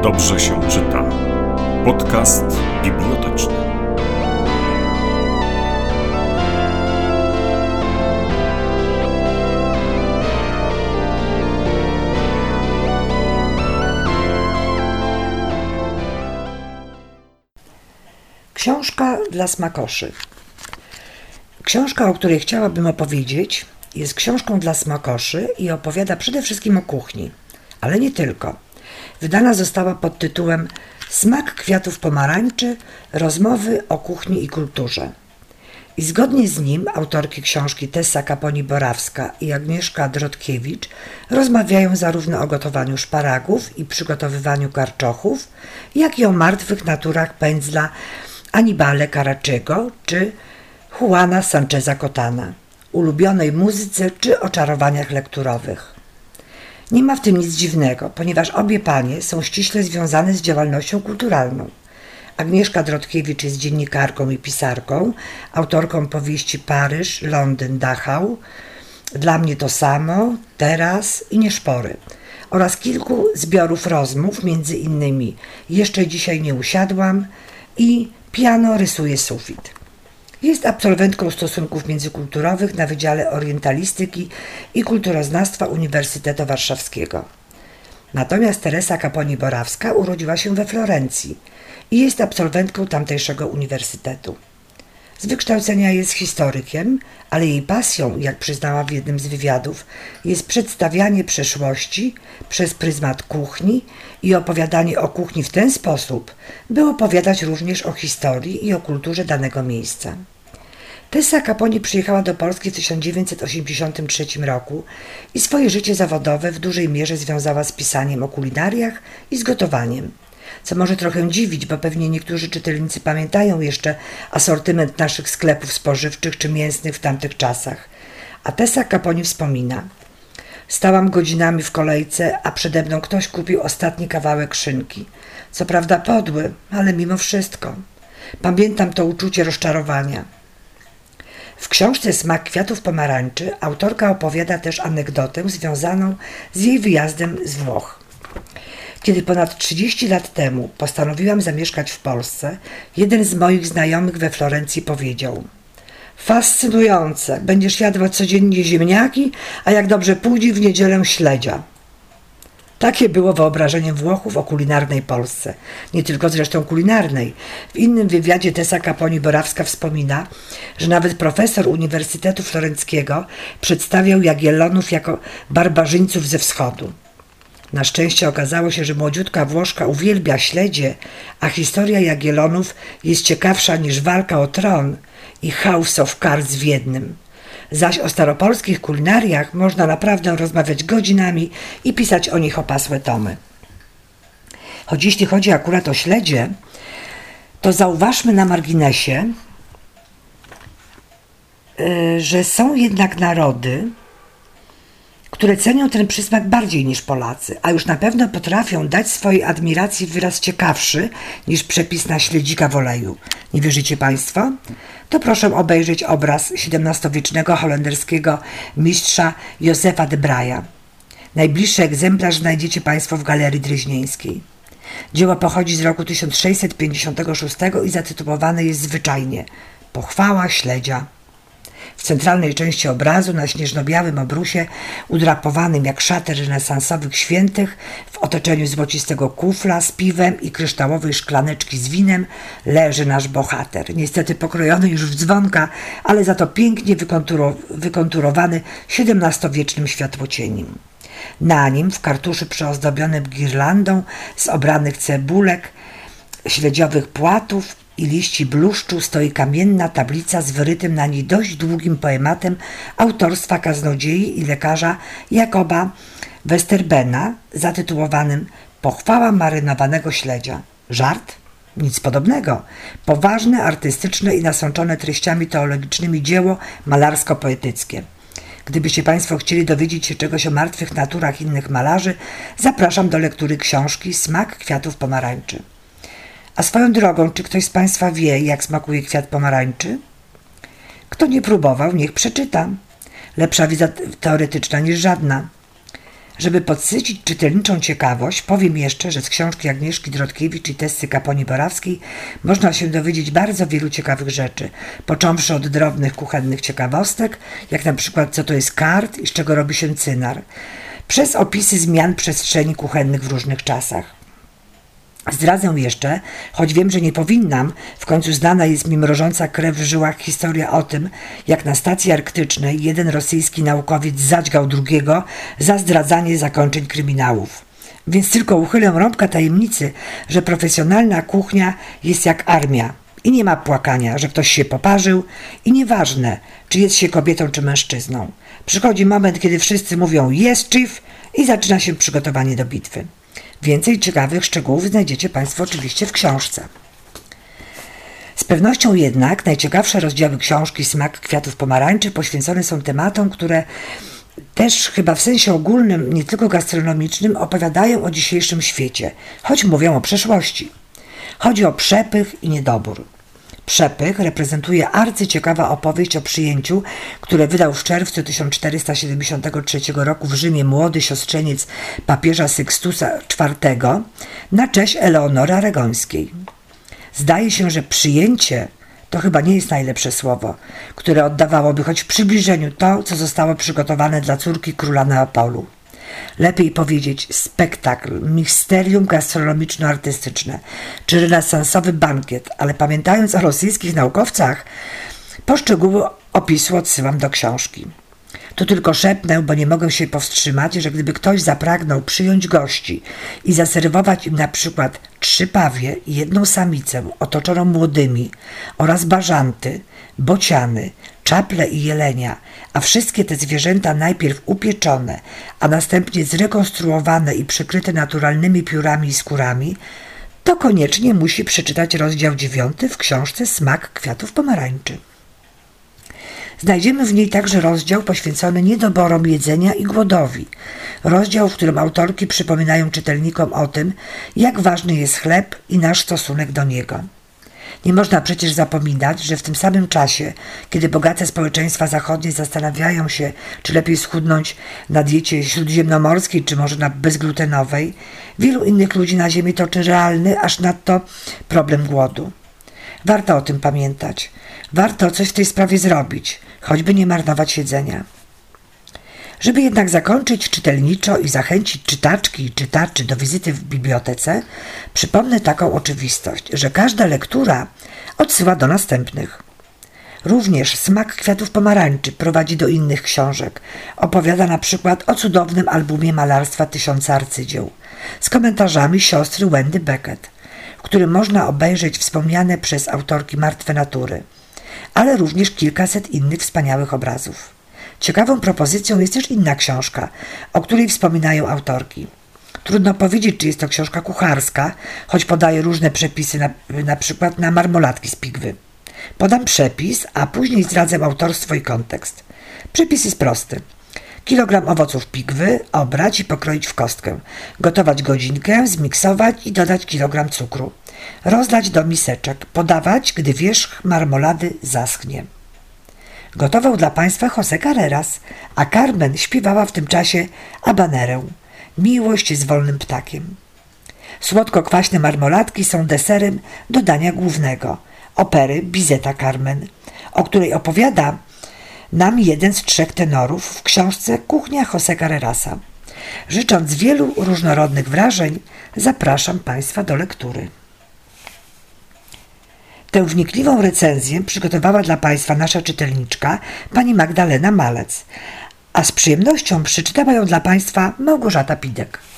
Dobrze się czyta. Podcast biblioteczny. Książka dla smakoszy. Książka, o której chciałabym opowiedzieć, jest książką dla smakoszy i opowiada przede wszystkim o kuchni, ale nie tylko. Wydana została pod tytułem Smak kwiatów pomarańczy – rozmowy o kuchni i kulturze. I zgodnie z nim autorki książki Tessa Kaponi-Borawska i Agnieszka Drodkiewicz rozmawiają zarówno o gotowaniu szparagów i przygotowywaniu karczochów, jak i o martwych naturach pędzla Annibale Carracciego czy Juana Sancheza Cotana, ulubionej muzyce czy oczarowaniach lekturowych. Nie ma w tym nic dziwnego, ponieważ obie panie są ściśle związane z działalnością kulturalną. Agnieszka Drodkiewicz jest dziennikarką i pisarką, autorką powieści Paryż, Londyn, Dachau, Dla mnie to samo, Teraz i Nieszpory oraz kilku zbiorów rozmów, między innymi Jeszcze dzisiaj nie usiadłam i Piano rysuje sufit. Jest absolwentką stosunków międzykulturowych na Wydziale Orientalistyki i Kulturoznawstwa Uniwersytetu Warszawskiego. Natomiast Teresa Kaponi-Borawska urodziła się we Florencji i jest absolwentką tamtejszego uniwersytetu. Z wykształcenia jest historykiem, ale jej pasją, jak przyznała w jednym z wywiadów, jest przedstawianie przeszłości przez pryzmat kuchni i opowiadanie o kuchni w ten sposób, by opowiadać również o historii i o kulturze danego miejsca. Tessa Kaponi przyjechała do Polski w 1983 roku i swoje życie zawodowe w dużej mierze związała z pisaniem o kulinariach i z gotowaniem. Co może trochę dziwić, bo pewnie niektórzy czytelnicy pamiętają jeszcze asortyment naszych sklepów spożywczych czy mięsnych w tamtych czasach. A Tessa Kaponi wspomina: stałam godzinami w kolejce, a przede mną ktoś kupił ostatni kawałek szynki. Co prawda podły, ale mimo wszystko. Pamiętam to uczucie rozczarowania. W książce Smak kwiatów pomarańczy autorka opowiada też anegdotę związaną z jej wyjazdem z Włoch. Kiedy ponad 30 lat temu postanowiłam zamieszkać w Polsce, jeden z moich znajomych we Florencji powiedział: fascynujące, będziesz jadła codziennie ziemniaki, a jak dobrze pójdzie w niedzielę śledzia. Takie było wyobrażenie Włochów o kulinarnej Polsce. Nie tylko zresztą kulinarnej. W innym wywiadzie Tessa Kaponi-Borawska wspomina, że nawet profesor Uniwersytetu Florenckiego przedstawiał Jagiellonów jako barbarzyńców ze wschodu. Na szczęście okazało się, że młodziutka Włoszka uwielbia śledzie, a historia Jagiellonów jest ciekawsza niż walka o tron i House of Cards w jednym. Zaś o staropolskich kulinariach można naprawdę rozmawiać godzinami i pisać o nich opasłe tomy. Choć jeśli chodzi akurat o śledzie, to zauważmy na marginesie, że są jednak narody, które cenią ten przysmak bardziej niż Polacy, a już na pewno potrafią dać swojej admiracji wyraz ciekawszy niż przepis na śledzika w oleju. Nie wierzycie Państwo? To proszę obejrzeć obraz XVII-wiecznego holenderskiego mistrza Josefa de Braja. Najbliższy egzemplarz znajdziecie Państwo w Galerii Dreźnieńskiej. Dzieło pochodzi z roku 1656 i zatytułowane jest zwyczajnie Pochwała śledzia. W centralnej części obrazu na śnieżno-białym obrusie, udrapowanym jak szaty renesansowych świętych, w otoczeniu złocistego kufla z piwem i kryształowej szklaneczki z winem, leży nasz bohater, niestety pokrojony już w dzwonka, ale za to pięknie wykonturowany XVII-wiecznym światłocieniem. Na nim, w kartuszu przyozdobionym girlandą z obranych cebulek, śledziowych płatów i liści bluszczu, stoi kamienna tablica z wyrytym na niej dość długim poematem autorstwa kaznodziei i lekarza Jakoba Westerbena zatytułowanym Pochwała marynowanego śledzia. Żart? Nic podobnego. Poważne, artystyczne i nasączone treściami teologicznymi dzieło malarsko-poetyckie. Gdybyście Państwo chcieli dowiedzieć się czegoś o martwych naturach innych malarzy, zapraszam do lektury książki Smak kwiatów pomarańczy. A swoją drogą, czy ktoś z Państwa wie, jak smakuje kwiat pomarańczy? Kto nie próbował, niech przeczyta. Lepsza wiedza teoretyczna niż żadna. Żeby podsycić czytelniczą ciekawość, powiem jeszcze, że z książki Agnieszki Drodkiewicz i Tessy Kaponi-Borawskiej można się dowiedzieć bardzo wielu ciekawych rzeczy, począwszy od drobnych kuchennych ciekawostek, jak na przykład co to jest kart i z czego robi się cynar, przez opisy zmian przestrzeni kuchennych w różnych czasach. Zdradzę jeszcze, choć wiem, że nie powinnam, w końcu znana jest mi mrożąca krew w żyłach historia o tym, jak na stacji arktycznej jeden rosyjski naukowiec zadźgał drugiego za zdradzanie zakończeń kryminałów. Więc tylko uchylę rąbka tajemnicy, że profesjonalna kuchnia jest jak armia i nie ma płakania, że ktoś się poparzył i nieważne, czy jest się kobietą czy mężczyzną. Przychodzi moment, kiedy wszyscy mówią yes chief i zaczyna się przygotowanie do bitwy. Więcej ciekawych szczegółów znajdziecie Państwo oczywiście w książce. Z pewnością jednak najciekawsze rozdziały książki Smak kwiatów pomarańczy poświęcone są tematom, które też chyba w sensie ogólnym, nie tylko gastronomicznym, opowiadają o dzisiejszym świecie, choć mówią o przeszłości. Chodzi o przepych i niedobór. Przepych reprezentuje arcyciekawa opowieść o przyjęciu, które wydał w czerwcu 1473 roku w Rzymie młody siostrzeniec papieża Sykstusa IV na cześć Eleonory Aragońskiej. Zdaje się, że przyjęcie to chyba nie jest najlepsze słowo, które oddawałoby choć w przybliżeniu to, co zostało przygotowane dla córki króla Neapolu. Lepiej powiedzieć spektakl, misterium gastronomiczno-artystyczne czy renesansowy bankiet, ale pamiętając o rosyjskich naukowcach, po szczegóły opisu odsyłam do książki. Tu tylko szepnę, bo nie mogę się powstrzymać, że gdyby ktoś zapragnął przyjąć gości i zaserwować im na przykład 3 pawie i 1 samicę otoczoną młodymi oraz bażanty, bociany, czaple i jelenia, a wszystkie te zwierzęta najpierw upieczone, a następnie zrekonstruowane i przykryte naturalnymi piórami i skórami, to koniecznie musi przeczytać rozdział 9 w książce Smak kwiatów pomarańczy. Znajdziemy w niej także rozdział poświęcony niedoborom jedzenia i głodowi. Rozdział, w którym autorki przypominają czytelnikom o tym, jak ważny jest chleb i nasz stosunek do niego. Nie można przecież zapominać, że w tym samym czasie, kiedy bogate społeczeństwa zachodnie zastanawiają się, czy lepiej schudnąć na diecie śródziemnomorskiej, czy może na bezglutenowej, wielu innych ludzi na ziemi toczy realny, aż nadto problem głodu. Warto o tym pamiętać. Warto coś w tej sprawie zrobić, choćby nie marnować jedzenia. Żeby jednak zakończyć czytelniczo i zachęcić czytaczki i czytaczy do wizyty w bibliotece, przypomnę taką oczywistość, że każda lektura odsyła do następnych. Również Smak kwiatów pomarańczy prowadzi do innych książek. Opowiada na przykład o cudownym albumie malarstwa 1000 arcydzieł z komentarzami siostry Wendy Beckett, w którym można obejrzeć wspomniane przez autorki martwe natury, ale również kilkaset innych wspaniałych obrazów. Ciekawą propozycją jest też inna książka, o której wspominają autorki. Trudno powiedzieć, czy jest to książka kucharska, choć podaje różne przepisy, na przykład na marmolatki z pigwy. Podam przepis, a później zdradzę autorstwo i kontekst. Przepis jest prosty. 1 kilogram owoców pigwy obrać i pokroić w kostkę. Gotować godzinkę, zmiksować i dodać 1 kilogram cukru. Rozlać do miseczek. Podawać, gdy wierzch marmolady zaschnie. Gotował dla Państwa José Carreras, a Carmen śpiewała w tym czasie habanerę. Miłość z wolnym ptakiem. Słodko-kwaśne marmolatki są deserem do dania głównego, opery Bizeta Carmen, o której opowiada nam jeden z 3 tenorów w książce Kuchnia José Carrerasa. Życząc wielu różnorodnych wrażeń, zapraszam Państwa do lektury. Tę wnikliwą recenzję przygotowała dla Państwa nasza czytelniczka, pani Magdalena Malec, a z przyjemnością przeczytała ją dla Państwa Małgorzata Pidek.